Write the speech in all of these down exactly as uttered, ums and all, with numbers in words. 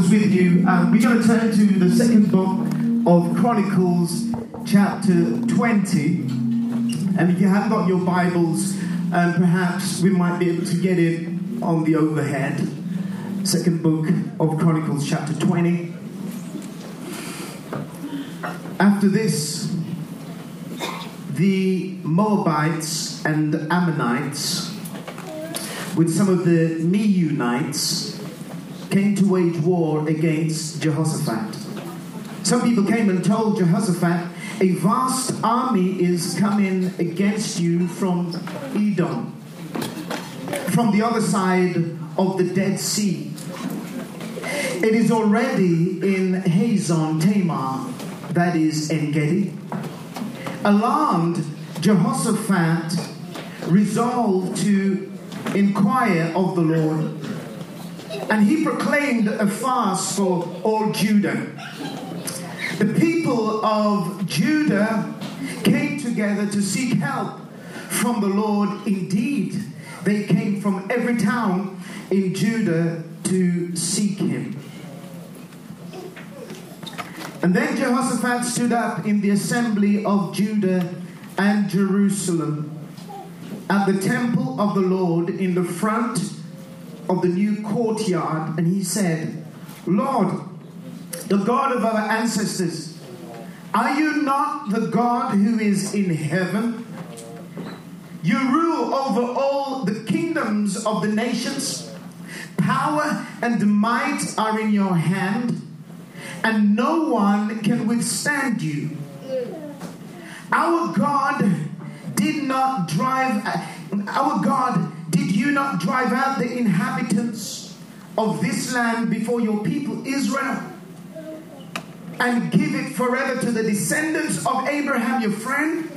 with you, um, we're going to turn to the second book of Chronicles, chapter twenty. And if you haven't got your Bibles, um, perhaps we might be able to get it on the overhead. Second book of Chronicles, chapter twenty. After this, the Moabites and Ammonites, with some of the Meunites, came to wage war against Jehoshaphat. Some people came and told Jehoshaphat, a vast army is coming against you from Edom, from the other side of the Dead Sea. It is already in Hazon Tamar, that is En-Gedi. Alarmed, Jehoshaphat resolved to inquire of the Lord, and he proclaimed a fast for all Judah. The people of Judah came together to seek help from the Lord. Indeed, they came from every town in Judah to seek him. And then Jehoshaphat stood up in the assembly of Judah and Jerusalem at the temple of the Lord in the front of the new courtyard, and he said, Lord, the God of our ancestors, are you not the God who is in heaven? You rule over all the kingdoms of the nations. Power and might are in your hand, and no one can withstand you. Our God did not drive, our God, did you not drive out the inhabitants of this land before your people Israel, and give it forever to the descendants of Abraham, your friend?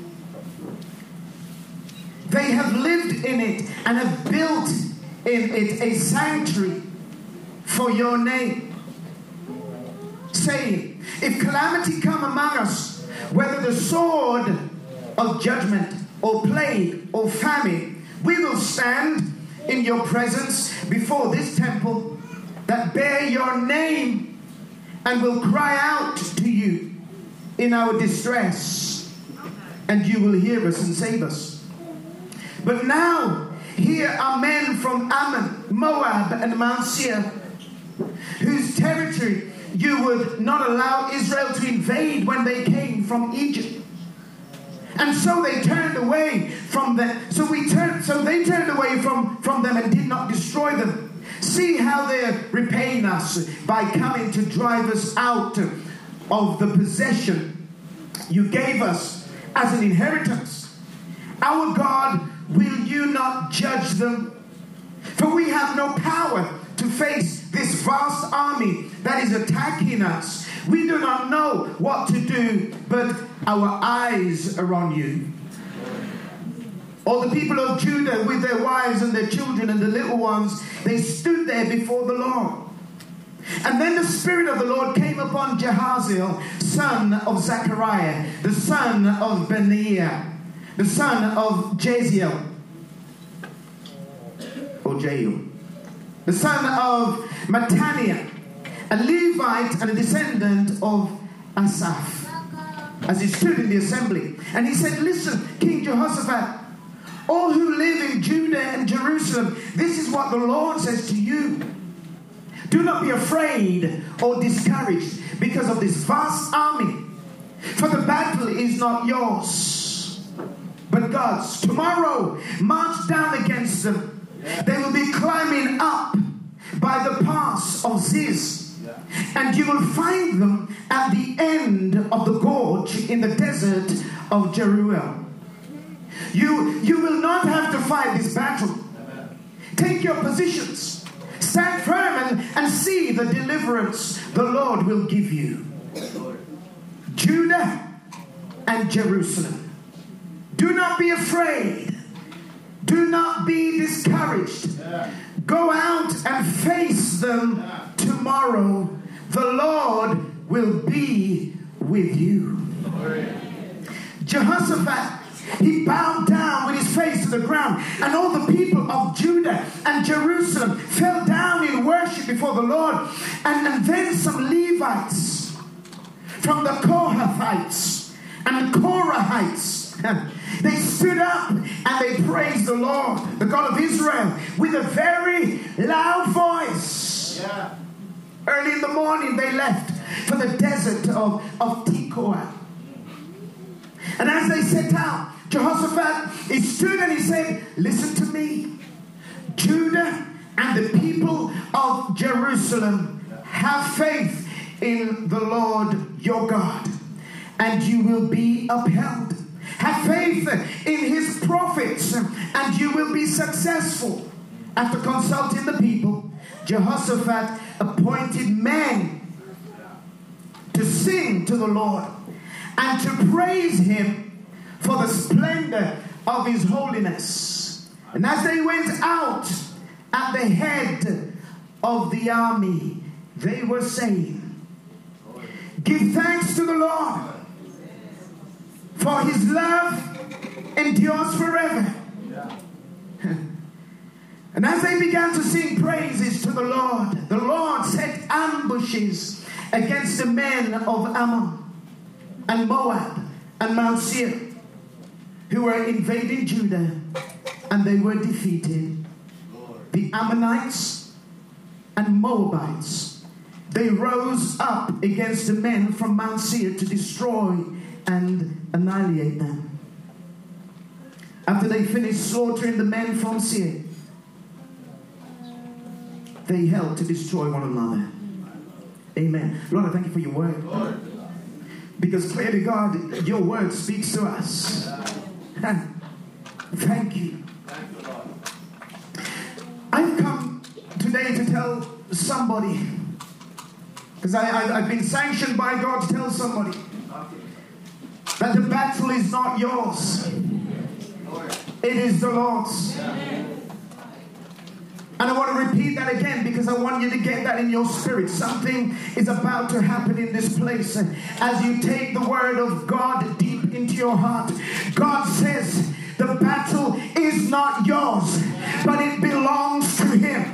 They have lived in it and have built in it a sanctuary for your name, saying, if calamity come among us, whether the sword of judgment or plague or famine, we will stand in your presence before this temple that bear your name, and will cry out to you in our distress, and you will hear us and save us. But now here are men from Ammon, Moab, and Mount Seir, whose territory you would not allow Israel to invade when they came from Egypt. And so they turned away from them. So we turned. So they turned away from, from them and did not destroy them. See how they are repaying us by coming to drive us out of the possession you gave us as an inheritance. Our God, will you not judge them? For we have no power to face this vast army that is attacking us. We do not know what to do, but our eyes are on you. All the people of Judah, with their wives and their children and the little ones, they stood there before the Lord. And then the Spirit of the Lord came upon Jehaziel, son of Zechariah, the son of Benaiah, the son of Jaziel, or Jael, the son of Mattaniah, a Levite and a descendant of Asaph, as he stood in the assembly. And he said, listen, King Jehoshaphat, all who live in Judah and Jerusalem, this is what the Lord says to you. Do not be afraid or discouraged because of this vast army, for the battle is not yours, but God's. Tomorrow, march down against them. They will be climbing up by the pass of Ziz, and you will find them at the end of the gorge in the desert of Jeruel. You, you will not have to fight this battle. Take your positions. Stand firm and, and see the deliverance the Lord will give you. Judah and Jerusalem, do not be afraid. Do not be discouraged. Go out and face them tomorrow. The Lord will be with you. Jehoshaphat he bowed down with his face to the ground, and all the people of Judah and Jerusalem fell down in worship before the Lord. And, and then some Levites from the Kohathites and the Korahites, they stood up and they praised the Lord, the God of Israel, with a very loud voice. Yeah. Early in the morning they left for the desert of, of Tekoa. And as they set out, Jehoshaphat, he stood and he said, listen to me, Judah and the people of Jerusalem, have faith in the Lord your God, and you will be upheld. Have faith in his prophets, and you will be successful. After consulting the people, Jehoshaphat appointed men to sing to the Lord and to praise him for the splendor of his holiness. And as they went out at the head of the army, they were saying, give thanks to the Lord, for his love endures forever. And as they began to sing praises to the Lord, the Lord set ambushes against the men of Ammon and Moab and Mount Seir, who were invading Judah, and they were defeated. The Ammonites and Moabites, they rose up against the men from Mount Seir to destroy and annihilate them. After they finished slaughtering the men from Seir, they helped to destroy one another. Amen. Lord, I thank you for your word. Lord. Because clearly, God, your word speaks to us. Thank you. I've come today to tell somebody, because I, I, I've been sanctioned by God to tell somebody that the battle is not yours. It is the Lord's. And I want to repeat that again because I want you to get that in your spirit. Something is about to happen in this place. As you take the word of God deep into your heart, God says the battle is not yours, but it belongs to him.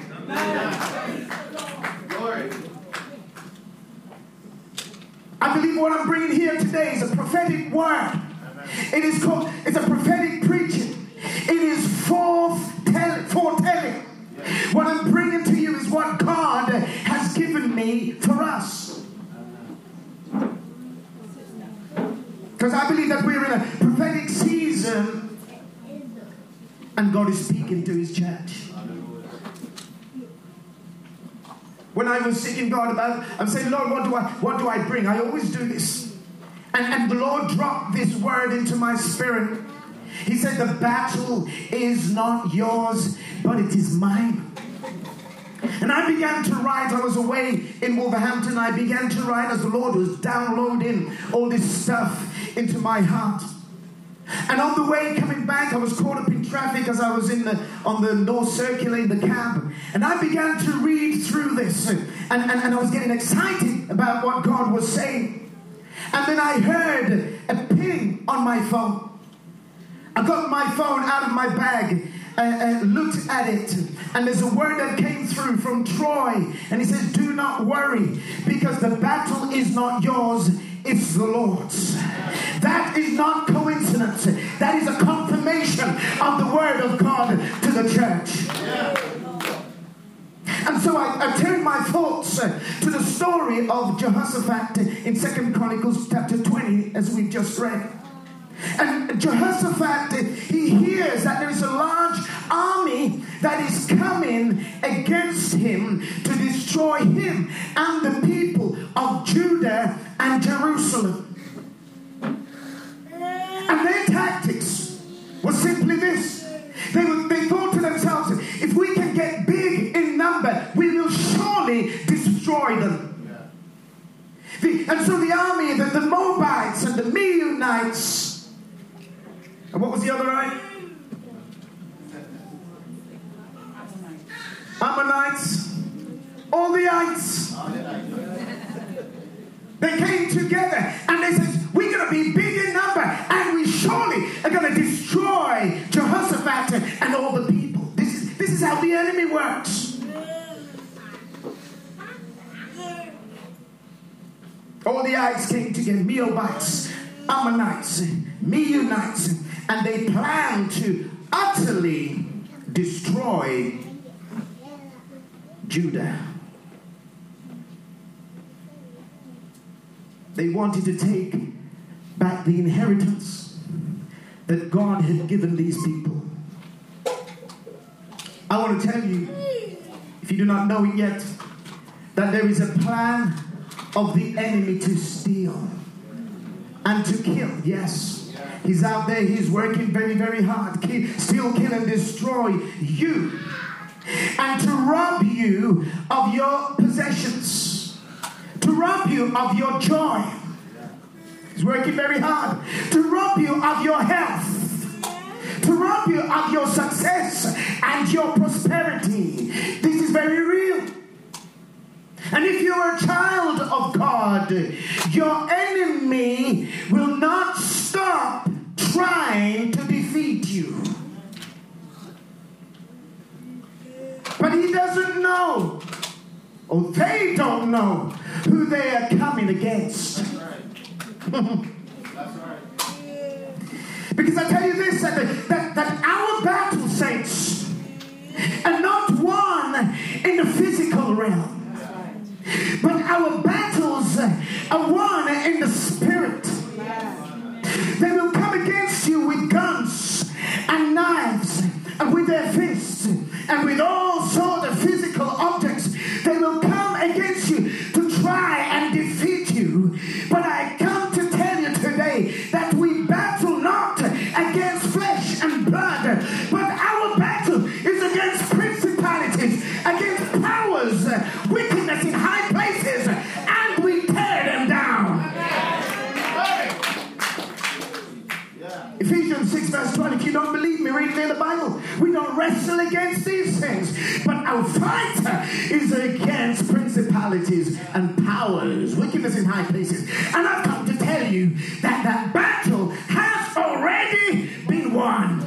I believe what I'm bringing here today is a prophetic word. It is called, it's a prophetic preaching. It is foretelling. foretelling. What I'm bringing to you is what God has given me for us. Because I believe that we're in a prophetic season and God is speaking to his church. When I was seeking God about, I'm saying, Lord, what do I what do I bring? I always do this. And, and the Lord dropped this word into my spirit. He said, the battle is not yours, but it is mine. And I began to write. I was away in Wolverhampton. I began to write as the Lord was downloading all this stuff into my heart. And on the way coming back, I was caught up in traffic as I was in the on the North Circular in the cab. And I began to read through this. And, and, and I was getting excited about what God was saying. And then I heard a ping on my phone. I got my phone out of my bag and, and looked at it. And there's a word that came through from Troy. And he says, do not worry, because the battle is not yours, it's the Lord's. That is not coincidence. That is a confirmation of the word of God to the church. And so I, I turned my thoughts uh, to the story of Jehoshaphat in Second Chronicles chapter twenty, as we've just read. And Jehoshaphat, he hears that there is a large army that is coming against him to destroy him and the people of Judah and Jerusalem. And their tactics was simply this. They, were, they thought to themselves, if we can get big in number, we will surely destroy them. The, and so the army, the, the Moabites and the Meunites, and what was the other eye? Ammonites, all the ites. They came together and they said, we're going to be big in number and we surely are going to destroy All the eyes came together, Moabites, Ammonites, Meunites, and they planned to utterly destroy Judah. They wanted to take back the inheritance that God had given these people. I want to tell you, if you do not know it yet, that there is a plan of the enemy to steal and to kill. Yes, he's out there, he's working very, very hard. Kill, steal, kill, and destroy you, and to rob you of your possessions, to rob you of your joy. He's working very hard to rob you of your health, to rob you of your success and your prosperity. This is very real. And if you're a child of God, your enemy will not stop trying to defeat you. But he doesn't know, or they don't know, who they are coming against. Because I tell you this, that, that, that our battle, saints, are not won in the physical realm. But our battles are won in the spirit. They will come against you with guns and knives and with their fists and with all sorts of physical objects. They will come against you to try and defeat you. But I come to tell you today that we battle not against flesh and blood, but our battle is against principalities, against powers, wickedness in high places, and we tear them down. Yeah. Ephesians six verse twenty. If you don't believe me, read it in the Bible. We don't wrestle against these things, but our fight is against principalities and powers, wickedness in high places. And I've come to tell you that that battle has already been won.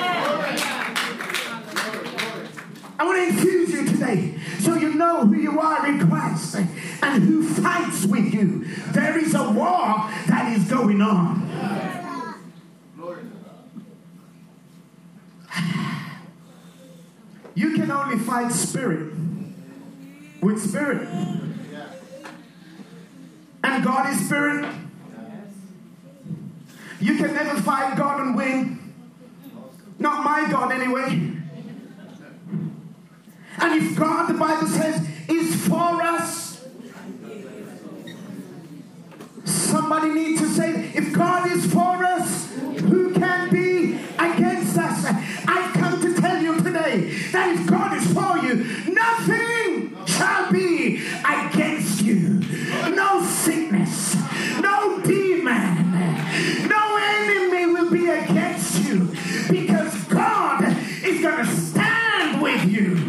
I want to infuse you today so you know who you are in Christ and who fights with you. There is a war that is going on. You can only fight spirit with spirit. And God is spirit. You can never fight God and win. Not my God anyway. And if God, the Bible says, is for us, somebody needs to say, if God is for us, who can be against us? I've come to tell you today that if God is for you, nothing shall be against you. No sickness, no demon, no enemy will be against you, because God is going to stand with you.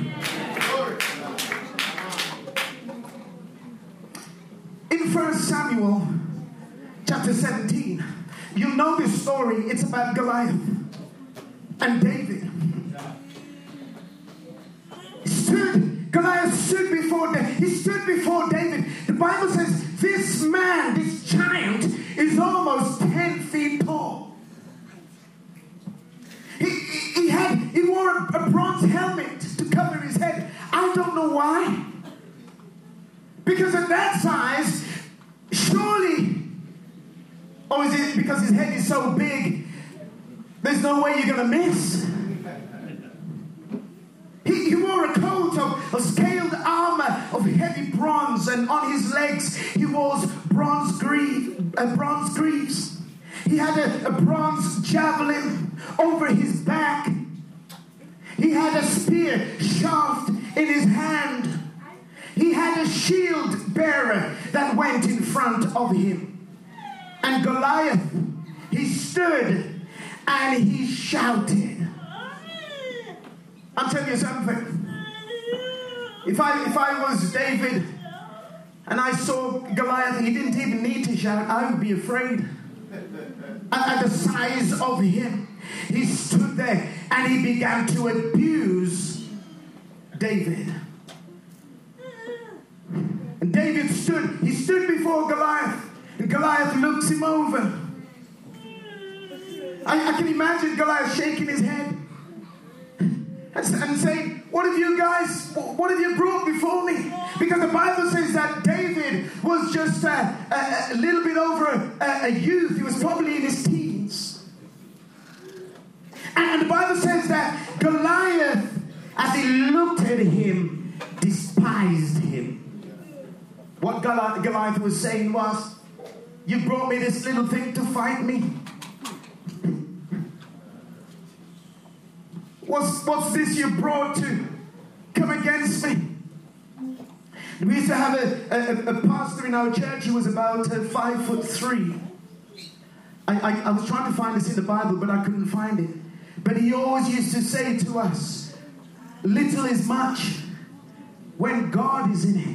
In First Samuel chapter seventeen, you know this story. It's about Goliath and David. Stood, Goliath stood before David. He stood before David. The Bible says this man, this giant, is almost ten feet tall. He, he, he had he wore a, a bronze helmet to cover his head. I don't know why. Because at that size, surely, or is it because his head is so big, there's no way you're going to miss? He, he wore a coat of, of scaled armor of heavy bronze, and on his legs he wore bronze, greave, uh, bronze greaves. He had a, a bronze javelin over his back. He had a spear shaft in his hand. He had a shield bearer that went in front of him. And Goliath, he stood and he shouted. I'll tell you something. If I if I was David and I saw Goliath, he didn't even need to shout. I would be afraid. At the size of him, he stood there and he began to abuse David. And David stood, he stood before Goliath, and Goliath looks him over. I, I can imagine Goliath shaking his head and, and saying, what have you guys, what have you brought before me? Because the Bible says that David was just a, a, a little bit over a, a youth. He was probably in his teens. And, and the Bible says that Goliath, as he looked at him, despised him. What Goliath, Goliath was saying was, you brought me this little thing to fight me. What's, what's this you brought to come against me? We used to have a, a, a pastor in our church who was about uh, five foot three. I, I, I was trying to find this in the Bible, but I couldn't find it. But he always used to say to us, little is much when God is in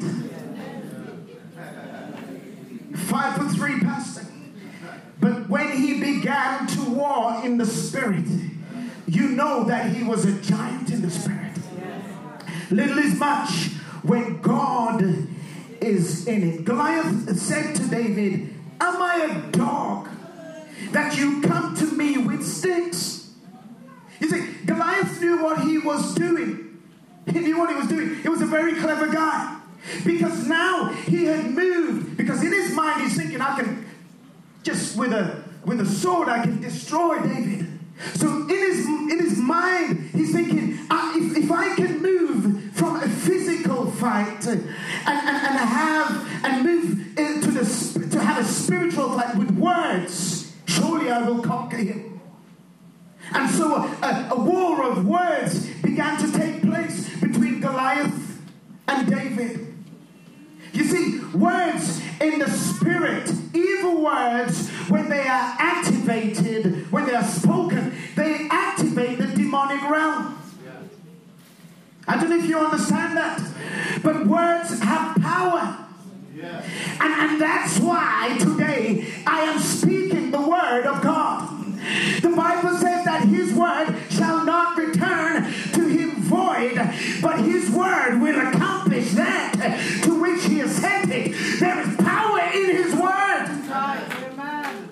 it. Five foot three pastor. But when he began to war in the spirit, you know that he was a giant in the spirit. Little is much when God is in it. Goliath said to David, am I a dog that you come to me with sticks? You see, Goliath knew what he was doing. He knew what he was doing. He was a very clever guy. Because now he had moved. Because in his mind he's thinking, I can just with a with a sword I can destroy David. So in his in his mind, he's thinking, uh, if, if I can move from a physical fight and, and, and have and move into the to have a spiritual fight with words, surely I will conquer him. And so a, a war of words began to take place between Goliath and David. You see, words in the spirit, evil words, when they are activated, when they are spoken, they activate the demonic realm. I don't know if you understand that. But words have power. And, and that's why today I am speaking the word of God. The Bible says that his word shall not return to him void, but his word will accomplish that to which he has sent it. There is power in his word. Amen.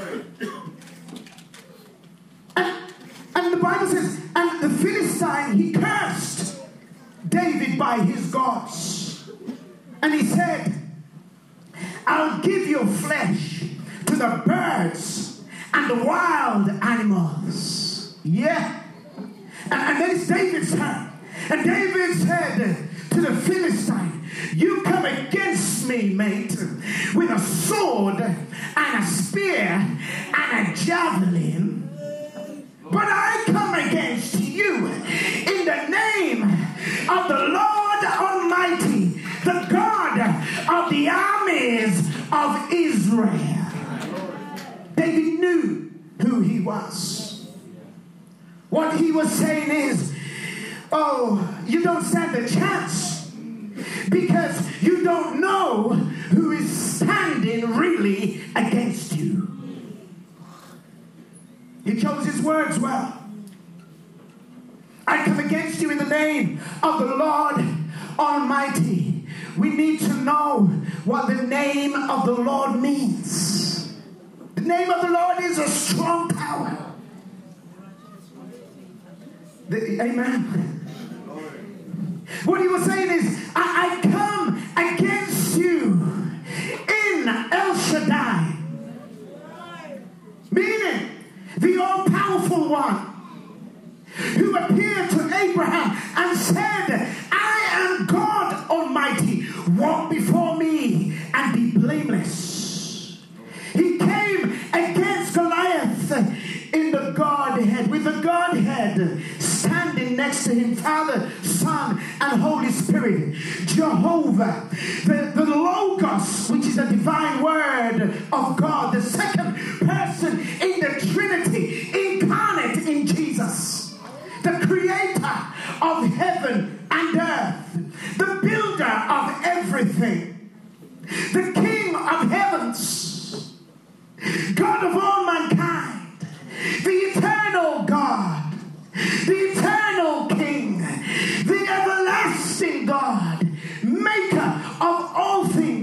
And, and the Bible says, and the Philistine, he cursed David by his gods. And he said, I'll give your flesh to the birds and the wild animals. Yeah. And, and then it's David's turn. And David said to the Philistine, you come against me, mate, with a sword and a spear and a javelin. But I come against you in the name of the Lord Almighty, the God of the armies of Israel. David knew who he was. What he was saying is, oh, you don't stand a chance because you don't know who is standing really against you. He chose his words well. I come against you in the name of the Lord Almighty. We need to know what the name of the Lord means. The name of the Lord is a strong power. The, amen. What he was saying is, I, I come against you in El Shaddai. Meaning, the all-powerful one who appeared to Abraham and said, I am God Almighty. Walk before me and be blameless. He came against Goliath in the Godhead, with the Godhead standing next to him, Father, Son, and Holy Spirit. Jehovah, the, the Logos, which is the divine word of God, the second person in the Trinity, incarnate in Jesus, the creator of heaven and earth, the builder of everything, the King of heavens, God of all mankind, the eternal God, the eternal King, the everlasting God, maker of all things.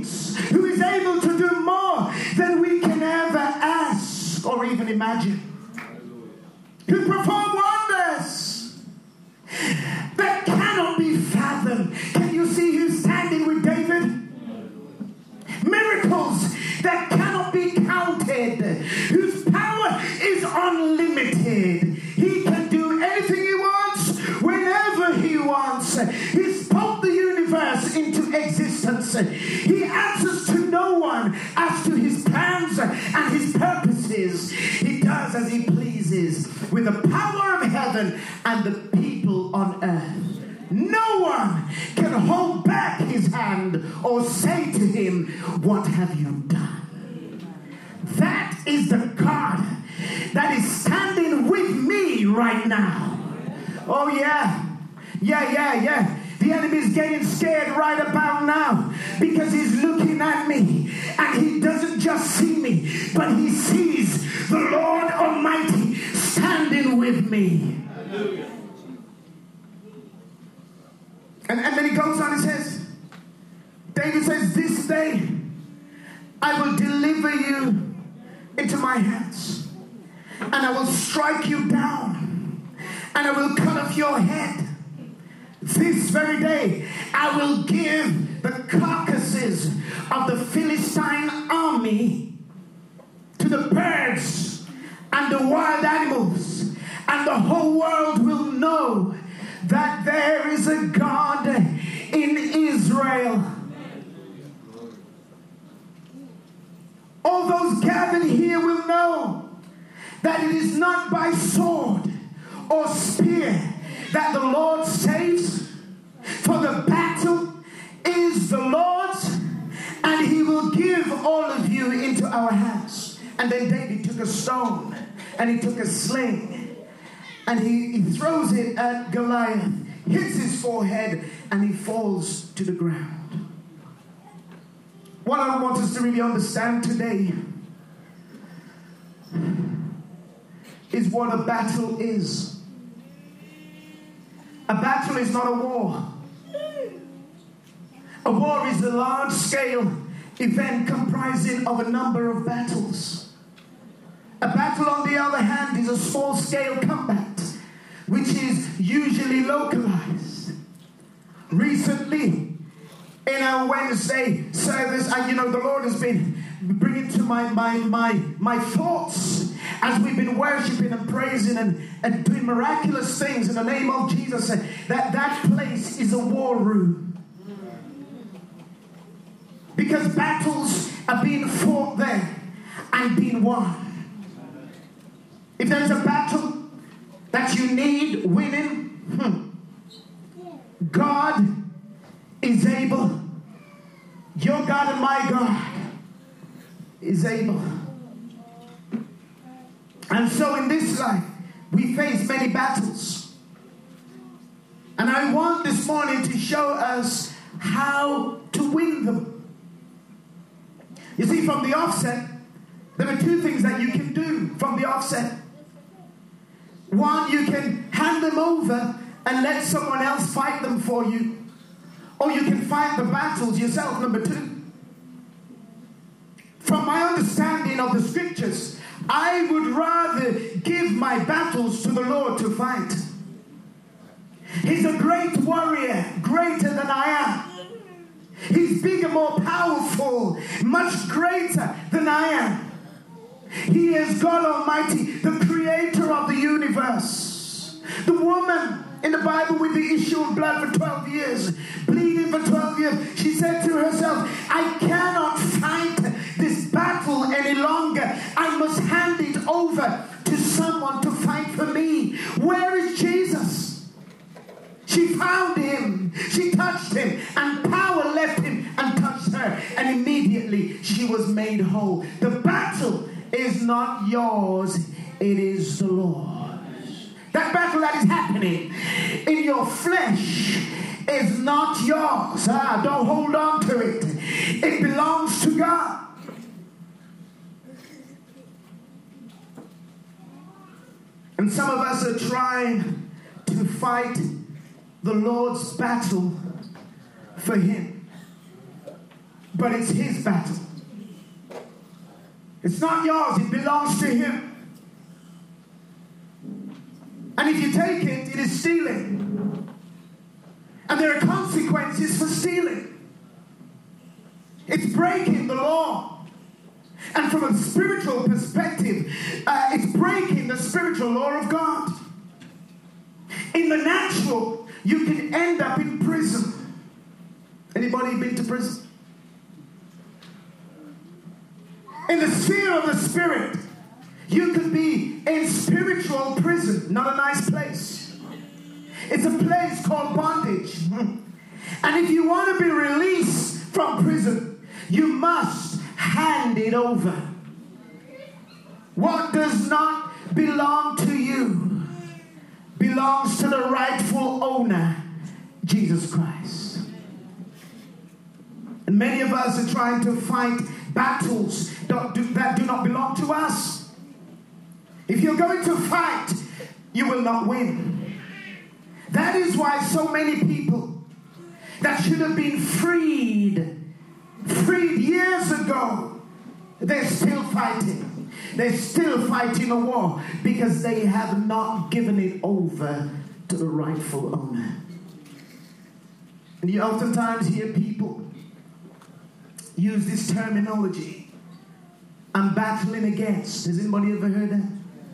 who is able to do more than we can ever ask or even imagine, who perform wonders that cannot be fathomed. Can you see who's standing with David? Miracles that cannot be counted, whose power is unlimited. He can do anything he wants, whenever he wants. He spoke the universe into existence. He answers to no one as to his plans and his purposes. He does as he pleases with the power of heaven and the people on earth. No one can hold back his hand or say to him, "What have you done?" That is the God that is standing with me right now. Oh yeah, yeah, yeah, yeah. The enemy is getting scared right about now because he's looking at me and he doesn't just see me, but he sees the Lord Almighty standing with me. Hallelujah. And, and then he goes on and says, David says, "This day I will deliver you into my hands, and I will strike you down, and I will cut off your head. This very day I will give the carcasses of the Philistine army to the birds and the wild animals, and the whole world will know that there is a God in Israel." All those gathered here will know that it is not by sword or spear that the Lord saves, for the battle is the Lord's, and he will give all of you into our hands. And then David took a stone and he took a sling and he, he throws it at Goliath, hits his forehead, and he falls to the ground. What I want us to really understand today is what a battle is. A battle is not a war. A war is a large-scale event comprising of a number of battles. A battle, on the other hand, is a small-scale combat, which is usually localized. Recently, in our Wednesday service, and you know, the Lord has been bringing to my my my my thoughts as we've been worshiping and praising and, and doing miraculous things in the name of Jesus, that that place is a war room. Because battles are being fought there and being won. If there's a battle that you need winning, hmm, God is able. Your God and my God is able. And so in this life, we face many battles. And I want this morning to show us how to win them. You see, from the offset, there are two things that you can do from the offset. One, you can hand them over and let someone else fight them for you. Or you can fight the battles yourself. Number two, from my understanding of the scriptures, I would rather give my battles to the Lord to fight. He's a great warrior, greater than I am. He's bigger, more powerful, much greater than I am. He is God Almighty, the creator of the universe. The woman in the Bible with the issue of blood for twelve years, bleeding for twelve years, she said to herself, I cannot fight this battle any longer. I must hand it over to someone to fight for me. Where is Jesus? She found him, she touched him, and power left him and touched her, and immediately she was made whole. The battle is not yours, it is the Lord's. That battle that is happening in your flesh is not yours. Ah, don't hold on to it. It belongs to God. And some of us are trying to fight the Lord's battle for him. but it's his battle. It's not yours, it belongs to him. And if you take it, it is stealing. And there are consequences for stealing. It's breaking the law. And from a spiritual perspective, uh, it's breaking the spiritual law of God. In the natural, you can end up in prison. Anybody been to prison? In the sphere of the spirit, you could be in spiritual prison. Not a nice place. It's a place called bondage. And if you want to be released from prison, you must hand it over. What does not belong to you belongs to the rightful owner, Jesus Christ. And many of us are trying to fight battles that do, that do not belong to us. If you're going to fight, you will not win. That is why so many people that should have been freed, freed years ago, they're still fighting. They're still fighting a war because they have not given it over to the rightful owner. And you oftentimes hear people use this terminology. I'm battling against. Has anybody ever heard that?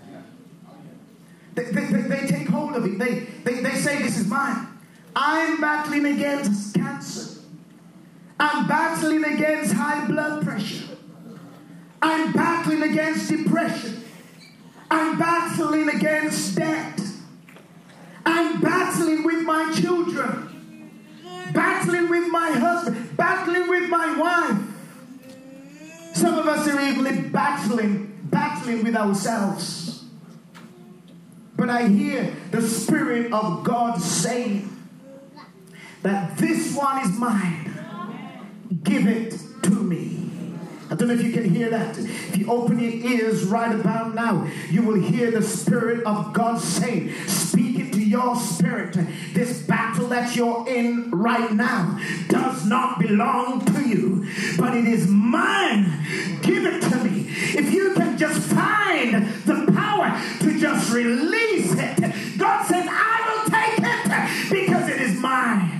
They, they, they, they take hold of it. They, they, they say, this is mine. I'm battling against cancer. I'm battling against high blood pressure. I'm battling against depression. I'm battling against debt. I'm battling with my children. Battling with my husband. Battling with my wife. Some of us are even battling, battling with ourselves. But I hear the Spirit of God saying that this one is mine. Give it to me. I don't know if you can hear that. If you open your ears right about now, you will hear the Spirit of God saying, speaking to your spirit, this battle that you're in right now does not belong to you, but it is mine. Give it to me. If you can just find the power to just release it, God said, I will take it because it is mine.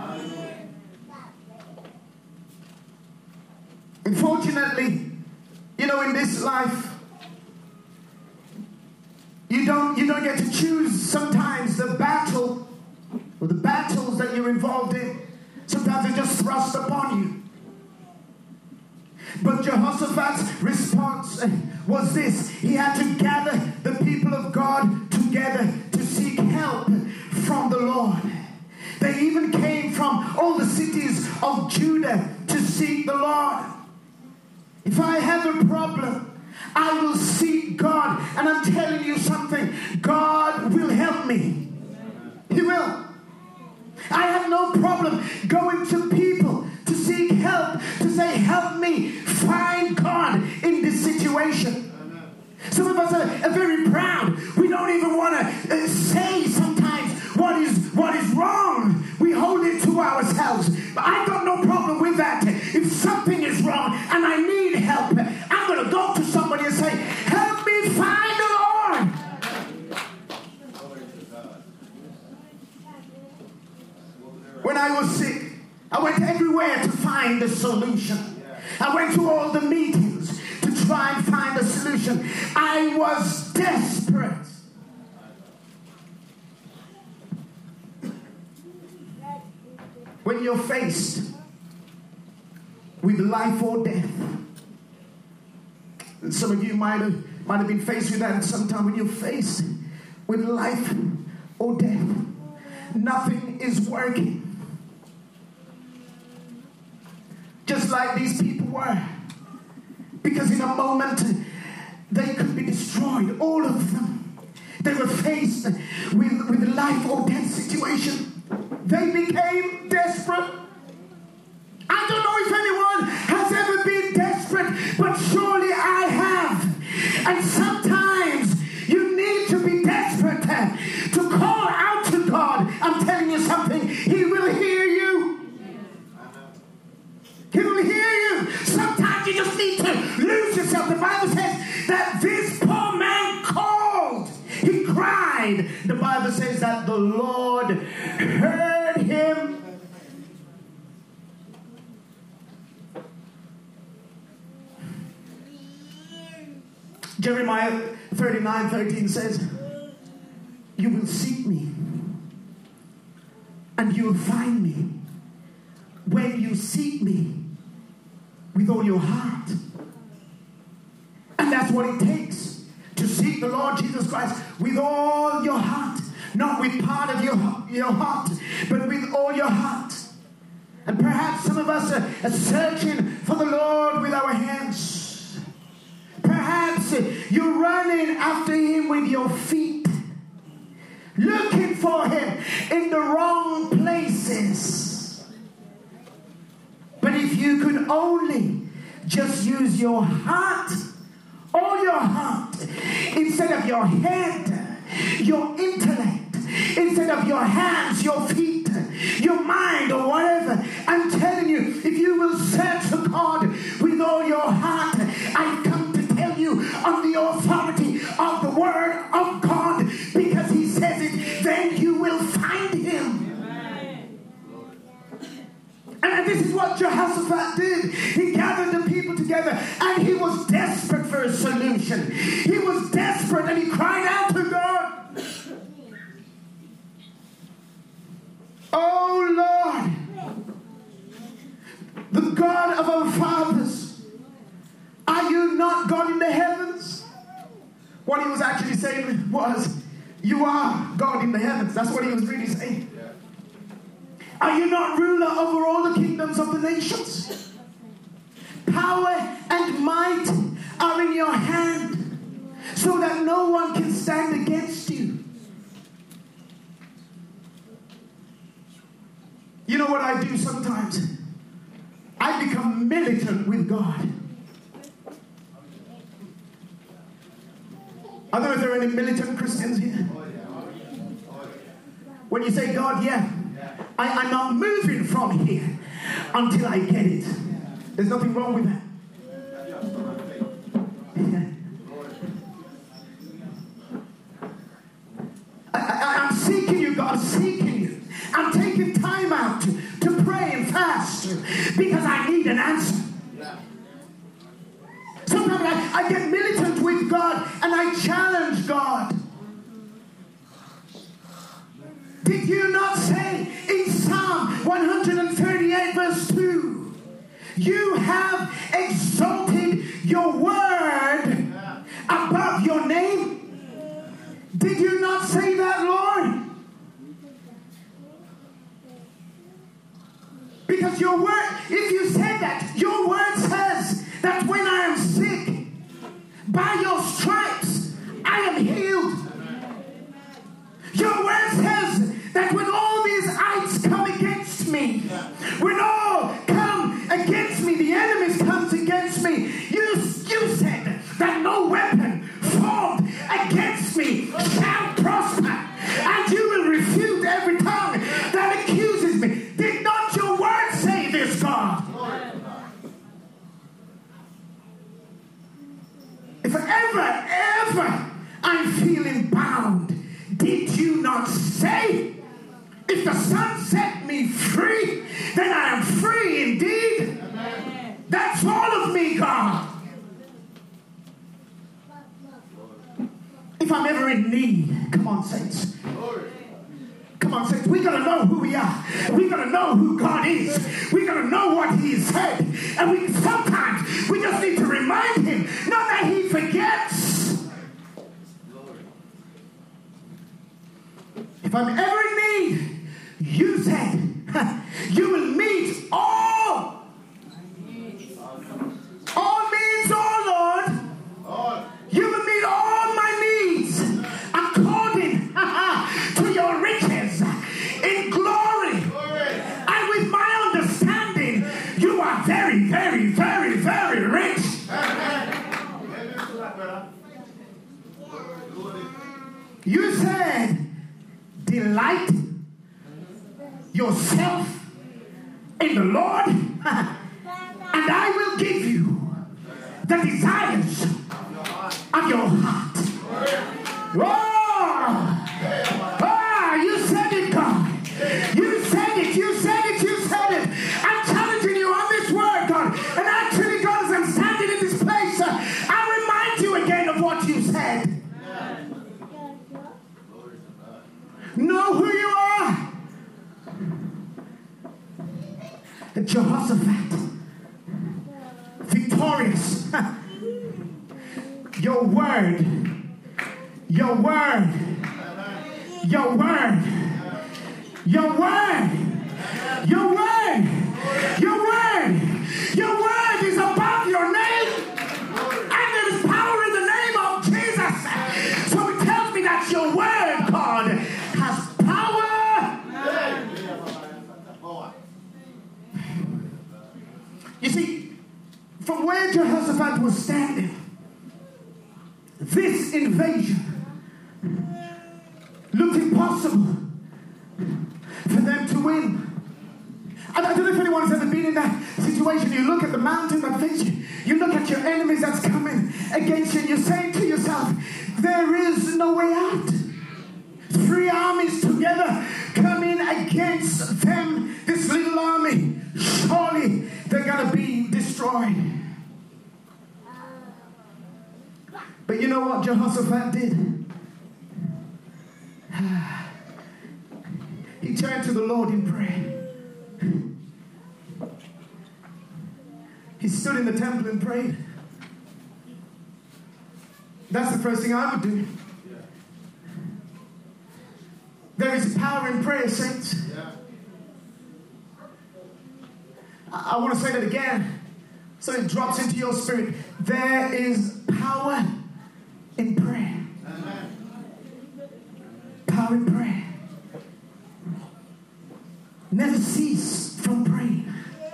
Unfortunately, you know, in this life, you don't you don't get to choose sometimes the battle or the battles that you're involved in. Sometimes they're just thrust upon you. But Jehoshaphat's response was this. He had to gather the people of God together to seek help from the Lord. They even came from all the cities of Judah to seek the Lord. If I have a problem, I will seek God. And I'm telling you something, God will help me. He will. I have no problem going to people to seek help, to say, help me find God in this situation. Some of us are, are very proud. We don't even want to uh, say sometimes what is what is wrong. We hold it to ourselves. But I got no problem with that. If something is wrong and I need help, I'm going to go to somebody and say, help me find the Lord. When I was sick, I went everywhere to find the solution. I went to all the meetings to try and find a solution. I was desperate. When you're faced with life or death, and some of you might have might have been faced with that sometime when you're faced with life or death, nothing is working. Just like these people were. Because in a moment, they could be destroyed. All of them. They were faced with, with a life or death situation. They became desperate. I don't know if anyone has ever been desperate, but surely I have. And sometimes you need to be desperate to call out to God. I'm telling you something. He will hear you. He will hear you. the Lord heard him. Jeremiah thirty-nine thirteen says, you will seek me and you will find me when you seek me with all your heart. And that's what it takes to seek the Lord Jesus Christ with all your heart. Not with part of your, your heart, but with all your heart. And perhaps some of us are, are searching for the Lord with our hands. Perhaps you're running after him with your feet, looking for him in the wrong places. But if you could only just use your heart, all your heart, instead of your head, your intellect, instead of your hands, your feet, your mind, or whatever, I'm telling you, if you will search for God with all your heart, I come to tell you on the authority of the word of God, because he says it, then you will find him. And this is what Jehoshaphat did. He gathered the people together and he was desperate for a solution. He was desperate and he cried out to God. Oh Lord, the God of our fathers, are you not God in the heavens? What he was actually saying was, you are God in the heavens. That's what he was really saying. Are you not ruler over all the kingdoms of the nations? Power and might are in your hand, so that no one can stand against you. You know what I do sometimes? I become militant with God. I don't know if there are any militant Christians here. When you say, God, yeah, I, I'm not moving from here until I get it. There's nothing wrong with that. I, I, I'm seeking you, God, seeking you. I'm taking time out to, to pray and fast because I need an answer. Sometimes I, I get militant with God and I challenge God. Did you not say in Psalm one thirty-eight verse two, you have exalted your word above your name? Did you not say that, Lord? Because your word, if you said that, your word says that when I am sick, by your stripes, I am healed. Your word says that when all these ites come against me, when all come against me, the enemies comes against me, you, you said that no weapon formed against me shall prosper, and you will refute every tongue that accuses me. Did not your word say this, God? If ever, ever I'm feeling bound, did you not say, if the Son set me free, then I am free indeed? Amen. That's all of me, God. If I'm ever in need, come on, saints. Come on, saints. We gotta know who we are. We gotta know who God is. We gotta know what He said. And we sometimes we just need to remind Him, not that He forgets. If I'm ever in need, you said, you will meet all. All means all, Lord. You will meet all my needs according to your riches in glory. And with my understanding, you are very, very, very, very rich. You said, delight yourself in the Lord, and I will give you the desires of your heart. Oh, oh, you Know who you are. Jehoshaphat, victorious. Your word, your word, your word, your word, your word, your word, your word is above your name, and there is power in the name of Jesus. So it tells me that your word, God, has power. You see, from where Jehoshaphat was standing, this invasion looked impossible for them to win. I don't know if anyone's ever been in that situation. You look at the mountain that faces you. You look at your enemies that's coming against you, and you're saying to yourself, there is no way out. Three armies together coming against them, this little army. Surely they're going to be destroyed. But you know what Jehoshaphat did? He turned to the Lord in prayer. He stood in the temple and prayed. That's the first thing I would do. There is power in prayer, saints. I, I want to say that again so it drops into your spirit. There is power in prayer. Power in prayer. Never cease from praying.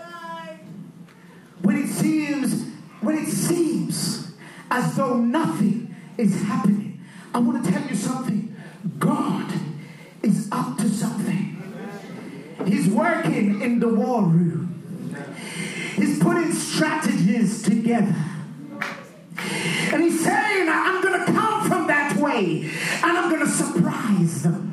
When it seems, when it seems as though nothing is happening, I want to tell you something. God is up to something. He's working in the war room. He's putting strategies together. And he's saying, I'm going to come from that way and I'm going to surprise them.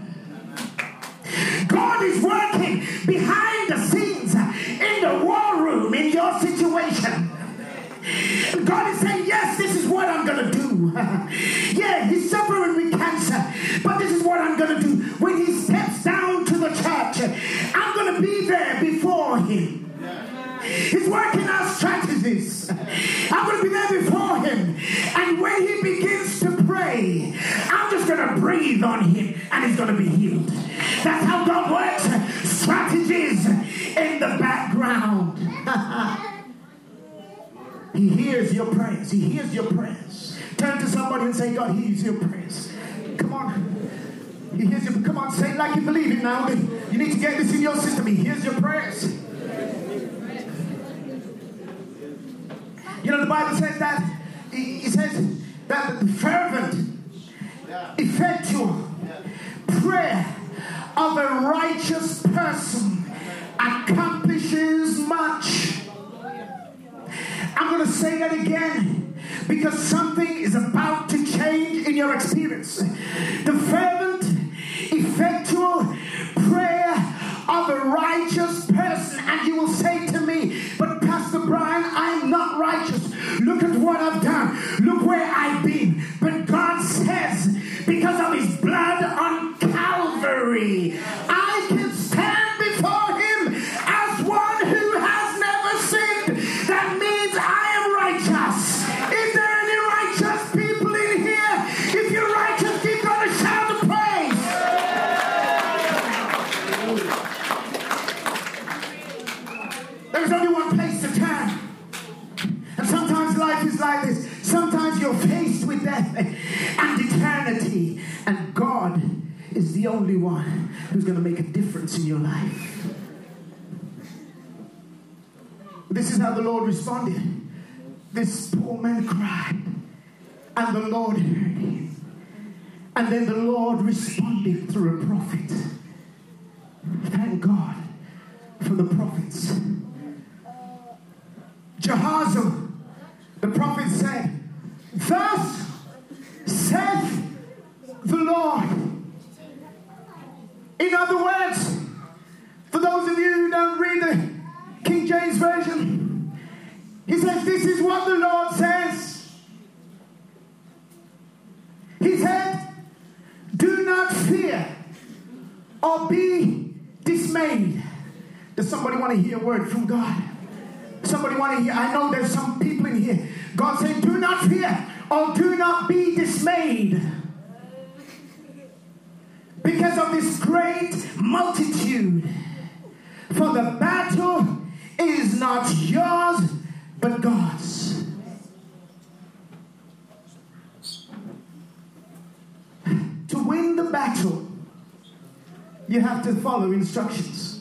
God is working behind the scenes in the war room in your situation. God is saying, yes, this is what I'm going to do. Yeah, he's suffering with cancer, but this is what I'm going to do. When he steps down to the church, I'm going to be there before him. He's working out strategies. I'm going to be there before him. And when he begins to pray, I'm just going to breathe on him and he's going to be healed. That's how God works. Strategies in the background. He hears your prayers. He hears your prayers. Turn to somebody and say, God hears your prayers. Come on. He hears you. Come on, say it like you believe it now. You need to get this in your system. He hears your prayers. You know, the Bible says that, it says that the fervent, effectual prayer of a righteous person accomplishes much. I'm going to say that again because something is about to change in your experience. The fervent, effectual prayer of a righteous person. And you will say to me, but Pastor Brian, I'm not righteous. Look at what I've done. Look where I've been. But God says, because of his blood on Calvary, I can stand before him as one who has never sinned. That means I am righteous. Is there any righteous people in here? If you're righteous, keep going to shout the praise. There's only one place to turn. And sometimes life is like this. Sometimes you're faced with death and eternity. And God is the only one who's going to make a difference in your life. This is how the Lord responded. This poor man cried, and the Lord heard him. And then the Lord responded through a prophet. Thank God for the prophets. Jehazel, the prophet said, thus saith the Lord. In other words, for those of you who don't read the King James Version, he says, this is what the Lord says. He said, do not fear, or be dismayed. Does somebody want to hear a word from God? Somebody want to hear? I know there's some people in here. God said, do not fear or do not be dismayed because of this great multitude. For the battle is not yours, but God's. To win the battle, you have to follow instructions.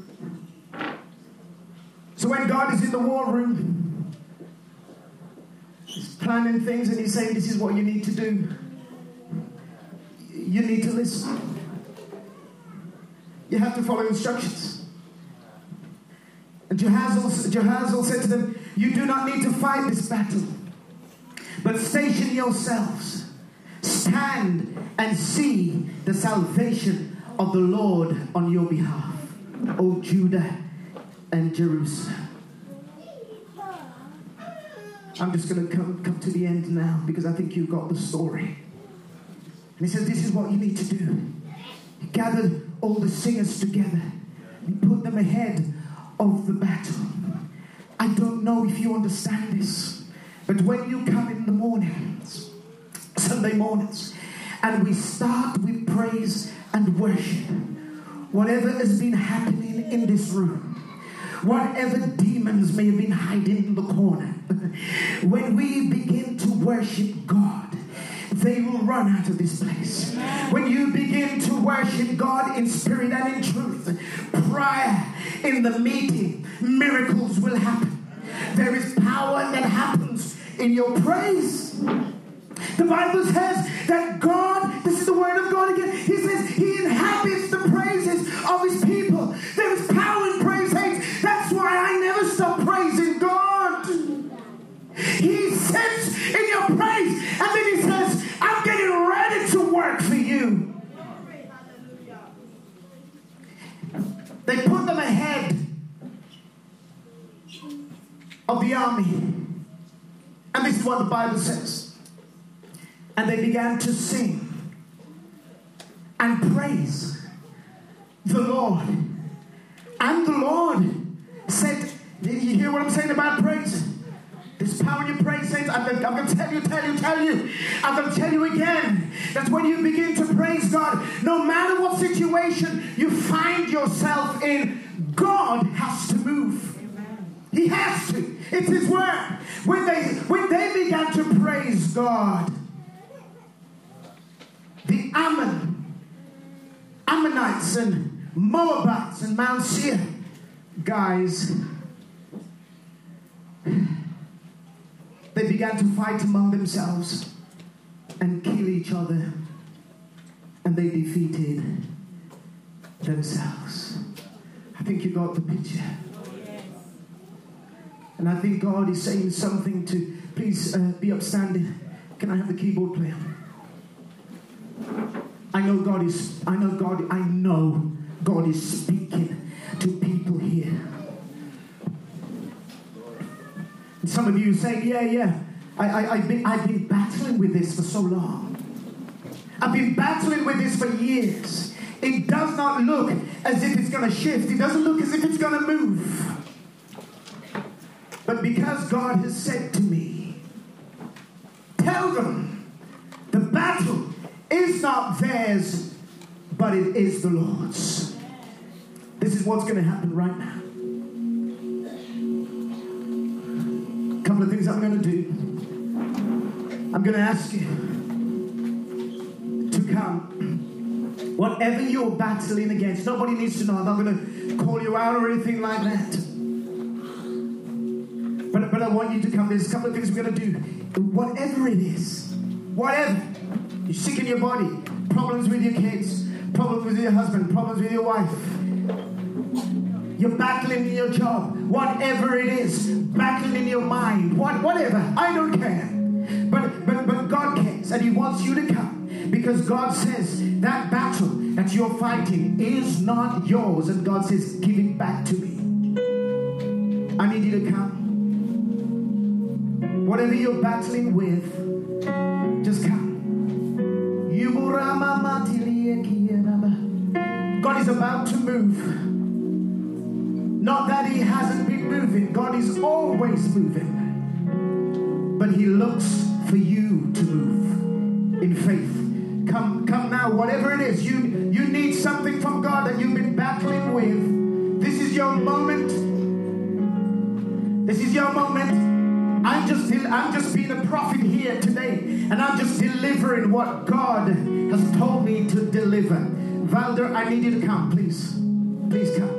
So when God is in the war room, He's planning things and He's saying, this is what you need to do. You need to listen. You have to follow instructions. And Jehazel, Jehazel said to them, you do not need to fight this battle, but station yourselves. Stand and see the salvation of the Lord on your behalf, O Judah and Jerusalem. I'm just going to come, come to the end now because I think you've got the story. And he says, this is what you need to do. He gathered all the singers together and put them ahead of the battle. I don't know if you understand this, but when you come in the mornings, Sunday mornings, and we start with praise and worship, whatever has been happening in this room, whatever demons may have been hiding in the corner, when we begin to worship God, they will run out of this place. When you begin to worship God in spirit and in truth, prior in the meeting, miracles will happen. There is power that happens in your praise. The Bible says that God, this is the word of God again, He says He inhabits the praises of His people. There is power in praise. That's why I never stop praising God. He sits in your praise and then He says, I'm getting ready to work for you. They put them ahead of the army. And this is what the Bible says. And they began to sing and praise the Lord. And the Lord said, you hear what I'm saying about praise? There's power in your praise, saints. I'm going, I'm going to tell you, tell you, tell you. I'm going to tell you again. That when you begin to praise God, no matter what situation you find yourself in, God has to move. He has to. It's His word. When they, when they began to praise God, the Ammon, Ammonites and Moabites and Mount Seir guys, they began to fight among themselves and kill each other, and they defeated themselves. I think you got the picture. And I think God is saying something to, please uh, be upstanding. Can I have the keyboard player? I know God is, I know God, I know God is speaking to people here. And some of you say, yeah, yeah, I, I, I've been, I've been battling with this for so long. I've been battling with this for years. It does not look as if it's going to shift. It doesn't look as if it's going to move. But because God has said to me, tell them the battle is not theirs, but it is the Lord's. This is what's going to happen right now. A couple of things I'm going to do. I'm going to ask you to come. Whatever you're battling against, nobody needs to know. I'm not going to call you out or anything like that. But, but I want you to come. There's a couple of things we're going to do. Whatever it is, whatever. You're sick in your body, problems with your kids, problems with your husband, problems with your wife. You're battling in your job, whatever it is, battling in your mind, what, whatever. I don't care. But, but, but God cares, and He wants you to come. Because God says that battle that you're fighting is not yours. And God says, give it back to me. I need you to come. Whatever you're battling with, just come. God is about to move. Not that he hasn't been moving. God is always moving. But he looks for you to move in faith. Come, come now, whatever it is, you, you need something from God that you've been battling with. This is your moment. This is your moment. I'm just, I'm just being a prophet here today, and I'm just delivering what God has told me to deliver. Valder, I need you to come, please. Please come.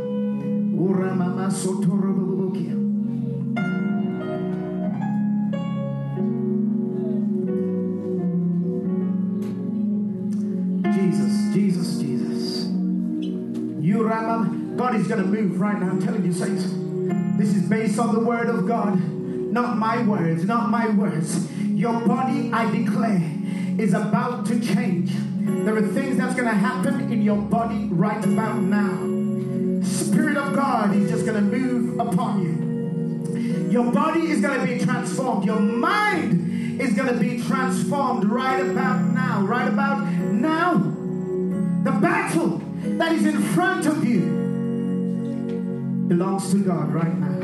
Jesus, Jesus, Jesus. You, Ramam, God is going to move right now. I'm telling you, saints. This is based on the word of God. Not my words, not my words. Your body, I declare, is about to change. There are things that's going to happen in your body right about now. Spirit of God is just going to move upon you. Your body is going to be transformed. Your mind is going to be transformed right about now. Right about now. The battle that is in front of you belongs to God right now.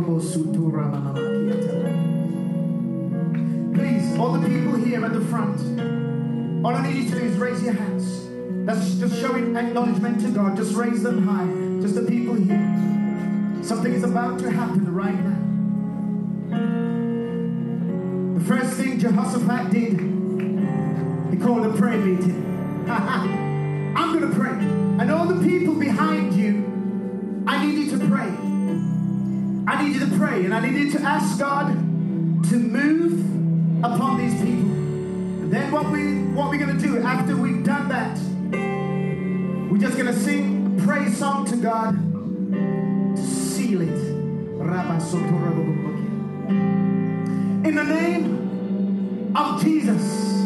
Please, all the people here at the front, all I need you to do is raise your hands. That's just showing acknowledgement to God. Just raise them high. Just the people here. Something is about to happen right now. The first thing Jehoshaphat did, he called a prayer meeting. I'm going to pray. And all the people behind you, I need you to pray. I need you to pray. And I need you to ask God to move upon these people. And then what, we, what we're going to do after we've done that, we're just going to sing a praise song to God to seal it. In the name of Jesus,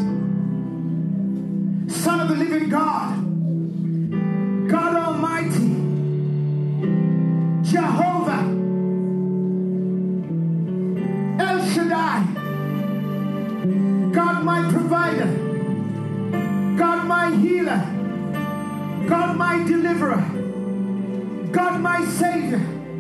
Son of the living God, God Almighty, Jehovah, El Shaddai, God my provider, God my healer, God my deliverer, God my savior,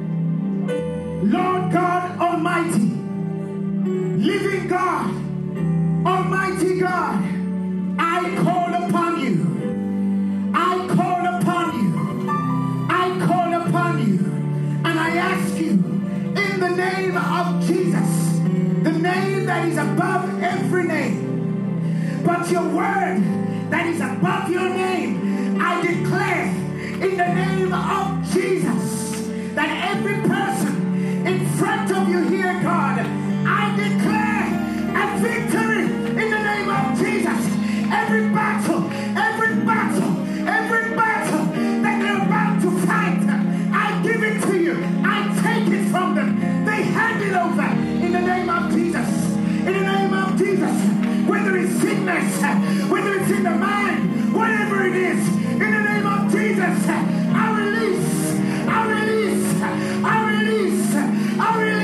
Lord God Almighty, living God, Almighty God, I call upon you. I call upon you. I call upon you. And I ask you, in the name of Jesus, the name that is above every name, but your word that is above your name, I declare in the name of Jesus that every person in front of you here, God, I declare a victory in the name of Jesus. Every battle, every battle, every battle that they're about to fight, I give it to you. I take it from them. They hand it over in the name of Jesus. In the name of Jesus. Whether it's sickness, whether it's in the mind, whatever it is, in the name of Jesus, I release, I release, I release, I release.